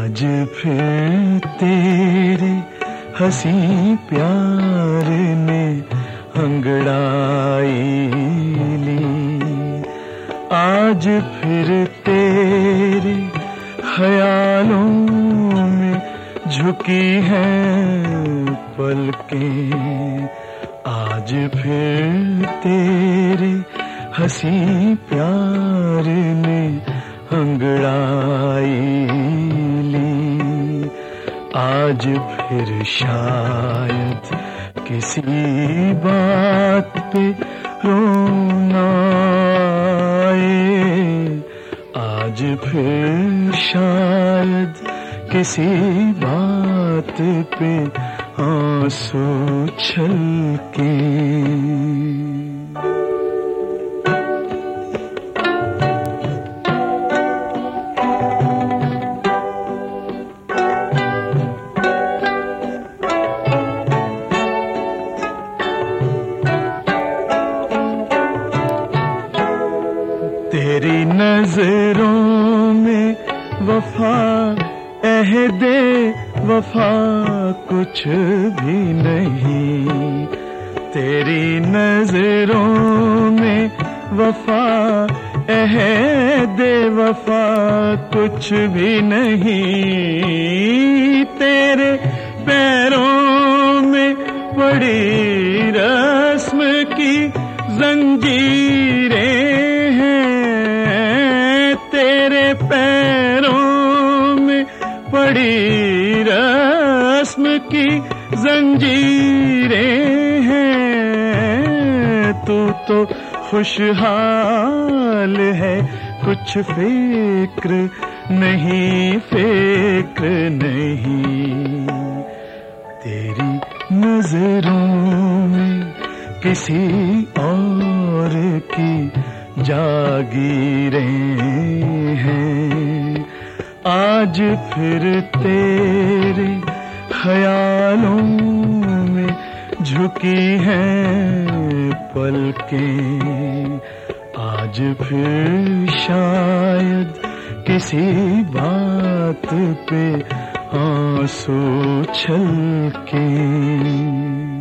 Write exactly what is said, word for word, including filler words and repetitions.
आज फिर तेरे हंसी प्यार ने अंगड़ाई ली। आज फिर तेरे ख्यालों में झुकी हैं पलकें। आज फिर तेरे हंसी प्यार ने अंगड़ाई ली। आज फिर शायद किसी बात पे रोना आए। आज फिर शायद किसी बात पे आंसू छलके। तेरी नजरों में वफा अहदे वफा कुछ भी नहीं। तेरी नजरों में वफा अहदे वफा कुछ भी नहीं। तेरे पैरों में पड़ी रस्म की जंजीरें हैं। तेरे पैरों में पड़ी रस्म की जंजीरें हैं। तू तो खुशहाल है, कुछ फिक्र नहीं फिक्र नहीं। तेरी नजरों में किसी और की जागीरें हैं। आज फिर तेरे ख्यालों में झुकी हैं पलकें। आज फिर शायद किसी बात पे आंसू छलके।